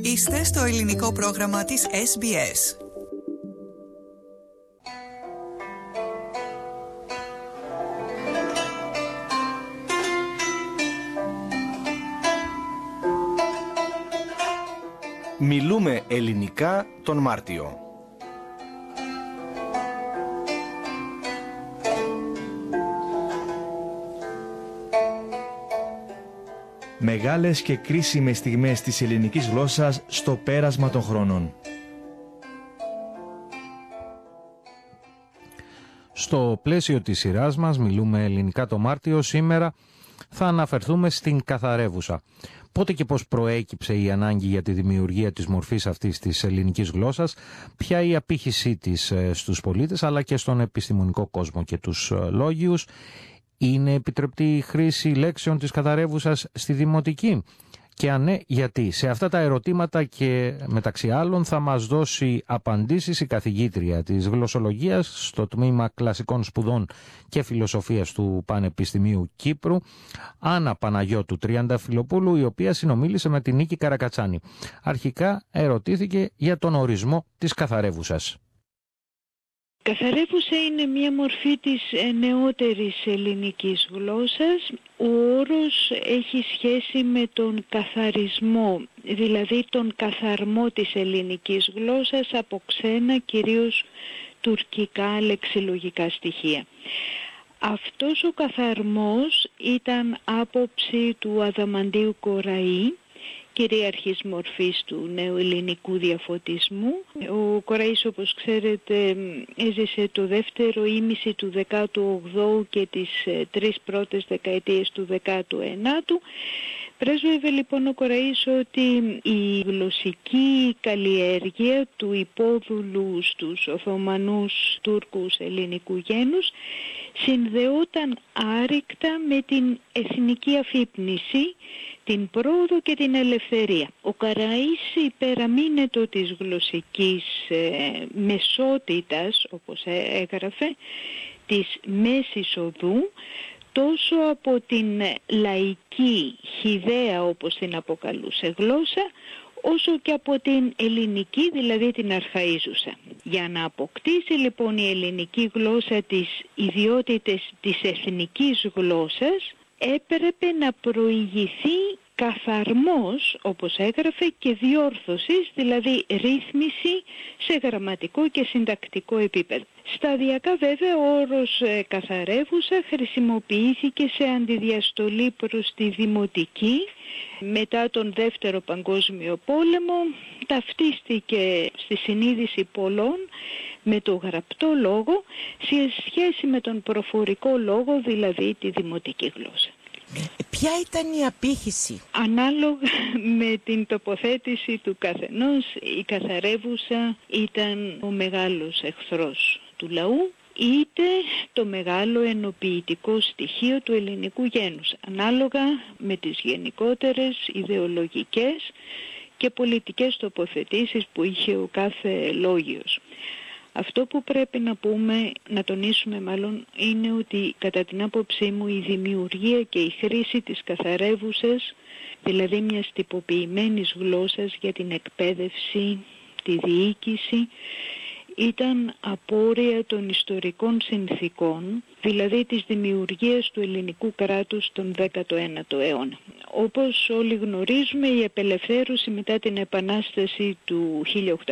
Είστε στο ελληνικό πρόγραμμα της SBS. Μιλούμε ελληνικά τον Μάρτιο. Μεγάλες και κρίσιμες στιγμές της ελληνικής γλώσσας στο πέρασμα των χρόνων. Στο πλαίσιο της σειράς μας «Μιλούμε ελληνικά το Μάρτιο», σήμερα θα αναφερθούμε στην καθαρεύουσα. Πότε και πώς προέκυψε η ανάγκη για τη δημιουργία της μορφής αυτής της ελληνικής γλώσσας, ποια η απήχησή της στους πολίτες αλλά και στον επιστημονικό κόσμο και τους λόγιους. Είναι επιτρεπτή η χρήση λέξεων της καθαρεύουσας στη δημοτική? Και αν ναι, γιατί? Σε αυτά τα ερωτήματα και μεταξύ άλλων θα μας δώσει απαντήσεις η καθηγήτρια της γλωσσολογίας στο τμήμα Κλασικών Σπουδών και Φιλοσοφίας του Πανεπιστημίου Κύπρου, Άννα Παναγιώτου Τριανταφυλοπούλου, η οποία συνομίλησε με την Νίκη Καρακατσάνη. Αρχικά ερωτήθηκε για τον ορισμό της καθαρεύουσας. Καθαρεύουσα είναι μια μορφή της νεότερης ελληνικής γλώσσας. Ο όρος έχει σχέση με τον καθαρισμό, δηλαδή τον καθαρμό της ελληνικής γλώσσας από ξένα, κυρίως τουρκικά λεξιλογικά στοιχεία. Αυτός ο καθαρμός ήταν άποψη του Αδαμαντίου Κοραή, κυριαρχής μορφής του νεοελληνικού διαφωτισμού. Ο Κοραής, όπως ξέρετε, έζησε το δεύτερο ήμιση του 18ου και τις 3 πρώτες δεκαετίες του 19ου. Πρέσβευε λοιπόν ο Κοραής ότι η γλωσσική καλλιέργεια του υπόδουλου στους Οθωμανούς Τούρκους ελληνικού γένους συνδεόταν άρρηκτα με την εθνική αφύπνιση, την πρόοδο και την ελευθερία. Ο Κοραής υπεραμείνετο της γλωσσικής μεσότητας, όπως έγραφε, της Μέσης Οδού, τόσο από την λαϊκή χυδαία, όπως την αποκαλούσε, γλώσσα, όσο και από την ελληνική, δηλαδή την αρχαΐζουσα. Για να αποκτήσει λοιπόν η ελληνική γλώσσα τις ιδιότητες της εθνικής γλώσσας, έπρεπε να προηγηθεί καθαρμός, όπως έγραφε, και διόρθωσης, δηλαδή ρύθμιση σε γραμματικό και συντακτικό επίπεδο. Σταδιακά βέβαια ο όρος καθαρεύουσα χρησιμοποιήθηκε σε αντιδιαστολή προς τη δημοτική. Μετά τον Δεύτερο Παγκόσμιο Πόλεμο ταυτίστηκε στη συνείδηση πολλών με το γραπτό λόγο σε σχέση με τον προφορικό λόγο, δηλαδή τη δημοτική γλώσσα. Ποια ήταν η απήχηση? Ανάλογα με την τοποθέτηση του καθενός, η καθαρεύουσα ήταν ο μεγάλος εχθρός του λαού, είτε το μεγάλο ενοποιητικό στοιχείο του ελληνικού γένους, ανάλογα με τις γενικότερες ιδεολογικές και πολιτικές τοποθετήσεις που είχε ο κάθε λόγιος. Αυτό που πρέπει να πούμε, να τονίσουμε μάλλον, είναι ότι κατά την άποψή μου η δημιουργία και η χρήση της καθαρεύουσας, δηλαδή μιας τυποποιημένης γλώσσας για την εκπαίδευση, τη διοίκηση, ήταν απόρρια των ιστορικών συνθήκων, δηλαδή της δημιουργίας του ελληνικού κράτους τον 19ο αιώνα. Όπως όλοι γνωρίζουμε, η απελευθέρωση μετά την Επανάσταση του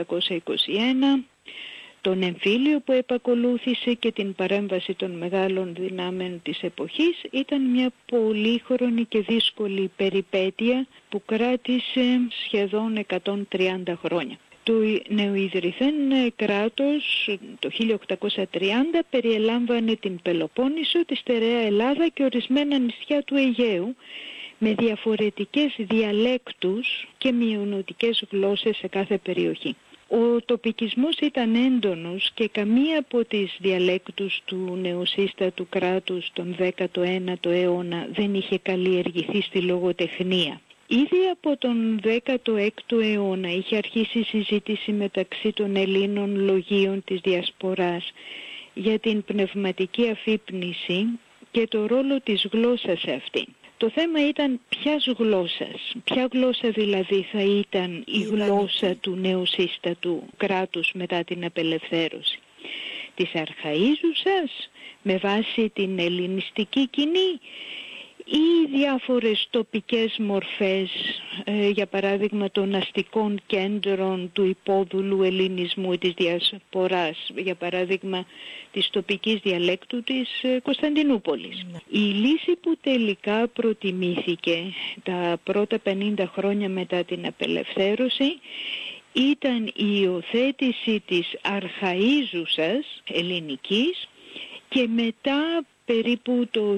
1821, τον εμφύλιο που επακολούθησε και την παρέμβαση των μεγάλων δυνάμεων της εποχής ήταν μια πολύχρονη και δύσκολη περιπέτεια που κράτησε σχεδόν 130 χρόνια. Το νεοειδρυθέν κράτος το 1830 περιελάμβανε την Πελοπόννησο, τη στερεά Ελλάδα και ορισμένα νησιά του Αιγαίου με διαφορετικές διαλέκτους και μειονοτικές γλώσσες σε κάθε περιοχή. Ο τοπικισμός ήταν έντονος και καμία από τις διαλέκτους του νεοσύστατου κράτους τον 19ο αιώνα δεν είχε καλλιεργηθεί στη λογοτεχνία. Ήδη από τον 16ο αιώνα είχε αρχίσει η συζήτηση μεταξύ των Ελλήνων λογίων της Διασποράς για την πνευματική αφύπνιση και το ρόλο της γλώσσας σε αυτή. Το θέμα ήταν ποιας γλώσσας. Ποια γλώσσα δηλαδή θα ήταν η γλώσσα του νεοσύστατου κράτους μετά την απελευθέρωση. Της αρχαΐζουσας, με βάση την ελληνιστική κοινή, ή διάφορες τοπικές μορφές, για παράδειγμα των αστικών κέντρων του υπόδουλου ελληνισμού ή της διασποράς, για παράδειγμα της τοπικής διαλέκτου της Κωνσταντινούπολης. Η λύση που τελικά προτιμήθηκε τα πρώτα 50 χρόνια μετά την απελευθέρωση ήταν η υιοθέτηση της αρχαΐζουσας ελληνικής και μετά περίπου το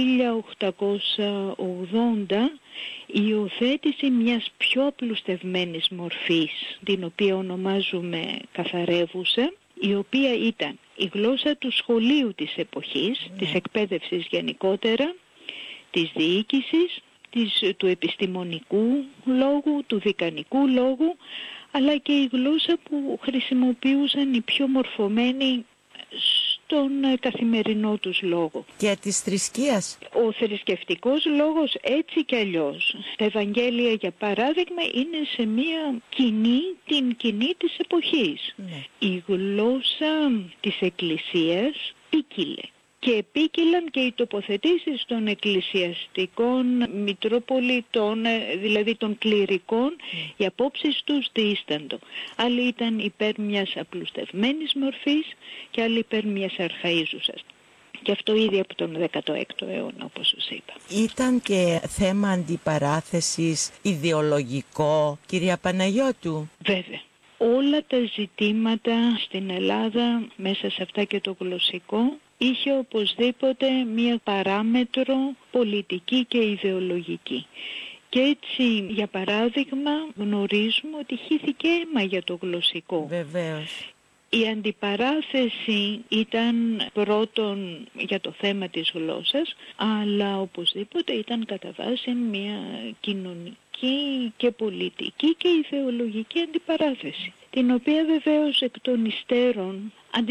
1880 η υιοθέτηση μιας πιο απλουστευμένης μορφής, την οποία ονομάζουμε καθαρεύουσα, η οποία ήταν η γλώσσα του σχολείου της εποχής, της εκπαίδευσης γενικότερα, της διοίκησης, του επιστημονικού λόγου, του δικανικού λόγου, αλλά και η γλώσσα που χρησιμοποιούσαν οι πιο μορφωμένοι στον καθημερινό τους λόγο. Και της θρησκείας. Ο θρησκευτικός λόγος έτσι κι αλλιώς. Τα Ευαγγέλια για παράδειγμα είναι σε μια κοινή, την κοινή της εποχής. Ναι. Η γλώσσα της Εκκλησίας ποίκυλε. Και επίκυλαν και οι τοποθετήσεις των εκκλησιαστικών μητροπολιτών, δηλαδή των κληρικών, οι απόψεις τους διήσταντο. Άλλοι ήταν υπέρ μιας απλουστευμένης μορφής και άλλοι υπέρ μιας αρχαΐζουσας. Και αυτό ήδη από τον 16ο αιώνα, όπως σας είπα. Ήταν και θέμα αντιπαράθεσης ιδεολογικό, κυρία Παναγιώτου. Βέβαια. Όλα τα ζητήματα στην Ελλάδα, μέσα σε αυτά και το γλωσσικό, είχε οπωσδήποτε μία παράμετρο πολιτική και ιδεολογική. Και έτσι, για παράδειγμα, γνωρίζουμε ότι χύθηκε αίμα για το γλωσσικό. Βεβαίως. Η αντιπαράθεση ήταν πρώτον για το θέμα της γλώσσας, αλλά οπωσδήποτε ήταν κατά βάση μια κοινωνική και πολιτική και ιδεολογική αντιπαράθεση, την οποία βεβαίως εκ των υστέρων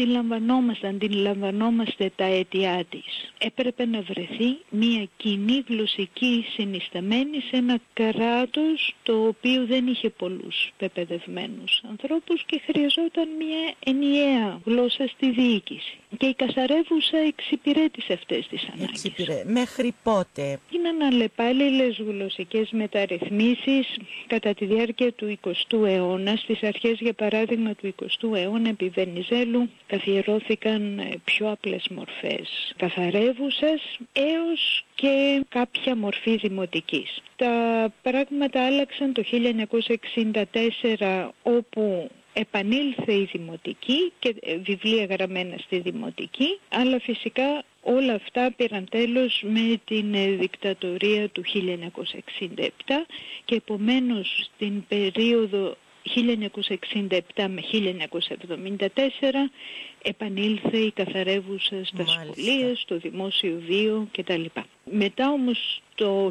αντιλαμβανόμαστε τα αίτια της. Έπρεπε να βρεθεί μια κοινή γλωσσική συνισταμένη σε ένα κράτος το οποίο δεν είχε πολλούς πεπαιδευμένους ανθρώπους και χρειαζόταν μια ενιαία γλώσσα στη διοίκηση. Και η καθαρεύουσα εξυπηρέτησε αυτές τις ανάγκες. Μέχρι πότε? Έγιναν αλλεπάλληλες γλωσσικές μεταρρυθμίσεις κατά τη διάρκεια του 20ου αιώνα. Στις αρχές, για παράδειγμα, του 20ου αιώνα, επί Βενιζέλου, καθιερώθηκαν πιο απλές μορφές καθαρεύουσας έως και κάποια μορφή δημοτικής. Τα πράγματα άλλαξαν το 1964, όπου επανήλθε η δημοτική και βιβλία γραμμένα στη δημοτική, αλλά φυσικά όλα αυτά πήραν τέλος με την δικτατορία του 1967 και επομένως στην περίοδο 1967 με 1974 επανήλθε η καθαρεύουσα στα σχολεία, στο δημόσιο βίο κτλ. Μετά όμως το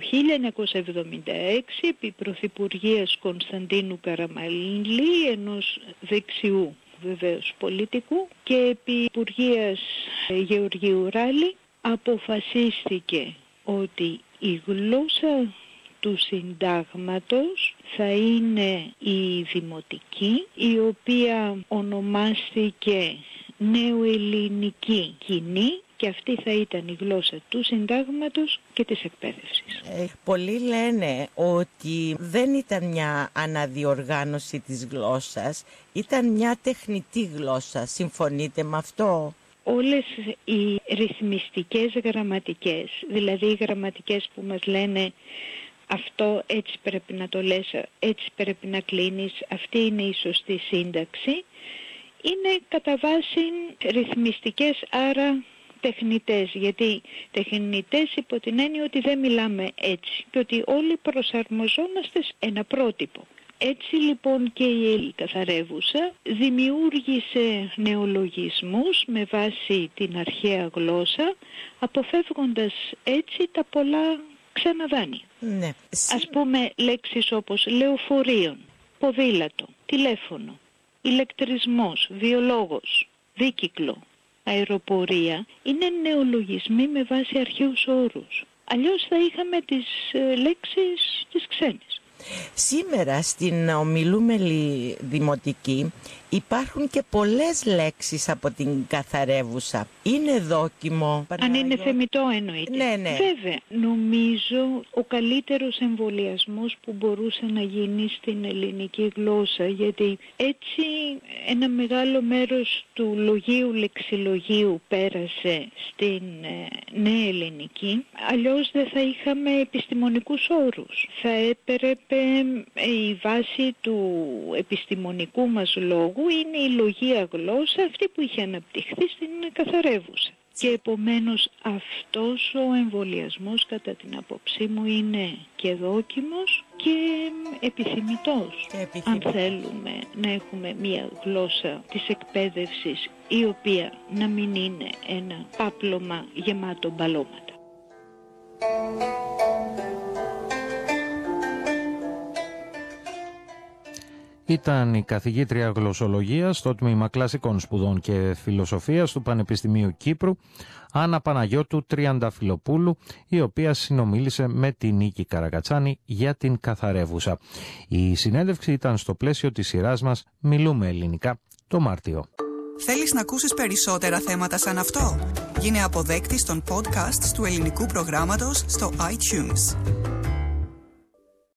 1976 επί πρωθυπουργίας Κωνσταντίνου Καραμανλή, ενός δεξιού βεβαίως πολιτικού, και επί υπουργείας Γεωργίου Ράλη, αποφασίστηκε ότι η γλώσσα του συντάγματος θα είναι η δημοτική, η οποία ονομάστηκε νεοελληνική κοινή, και αυτή θα ήταν η γλώσσα του συντάγματος και της εκπαίδευσης. Πολλοί λένε ότι δεν ήταν μια αναδιοργάνωση της γλώσσας, ήταν μια τεχνητή γλώσσα. Συμφωνείτε με αυτό? Όλες οι ρυθμιστικές γραμματικές, δηλαδή οι γραμματικές που μας λένε αυτό έτσι πρέπει να το λες, έτσι πρέπει να κλείνεις, αυτή είναι η σωστή σύνταξη, είναι κατά βάση ρυθμιστικές, άρα τεχνητές. Γιατί τεχνητές υπό την έννοια ότι δεν μιλάμε έτσι και ότι όλοι προσαρμοζόμαστε σε ένα πρότυπο. Έτσι λοιπόν και η καθαρεύουσα δημιούργησε νεολογισμούς με βάση την αρχαία γλώσσα, αποφεύγοντας έτσι τα πολλά ξένα δάνεια. Ναι. Ας πούμε λέξεις όπως λεωφορείων, ποδήλατο, τηλέφωνο, ηλεκτρισμός, βιολόγος, δίκυκλο, αεροπορία, είναι νεολογισμοί με βάση αρχαίους όρους. Αλλιώς θα είχαμε τις λέξεις τις ξένες. Σήμερα στην ομιλούμενη δημοτική υπάρχουν και πολλές λέξεις από την καθαρεύουσα. Είναι δόκιμο. Αν είναι θεμιτό εννοείται. Ναι. Βέβαια, νομίζω ο καλύτερος εμβολιασμός που μπορούσε να γίνει στην ελληνική γλώσσα, γιατί έτσι ένα μεγάλο μέρος του λογίου λεξιλογίου πέρασε στην νέα ελληνική, αλλιώς δεν θα είχαμε επιστημονικούς όρους. Θα έπρεπε η βάση του επιστημονικού μας λόγου είναι η λογία γλώσσα, αυτή που είχε αναπτυχθεί στην καθαρεύουσα. Και επομένως αυτός ο εμβολιασμός κατά την άποψή μου είναι και δόκιμος και επιθυμητός. Αν θέλουμε να έχουμε μια γλώσσα της εκπαίδευσης η οποία να μην είναι ένα πάπλωμα γεμάτο μπαλώματα. Ήταν η καθηγήτρια γλωσσολογίας στο τμήμα Κλασικών Σπουδών και Φιλοσοφίας του Πανεπιστημίου Κύπρου, Άννα Παναγιώτου Τριανταφυλοπούλου, η οποία συνομίλησε με την Νίκη Καρακατσάνη για την καθαρεύουσα. Η συνέντευξη ήταν στο πλαίσιο της σειράς μας «Μιλούμε ελληνικά» το Μάρτιο. Θέλεις να ακούσεις περισσότερα θέματα σαν αυτό? Γίνε αποδέκτης των podcasts του ελληνικού προγράμματος στο iTunes.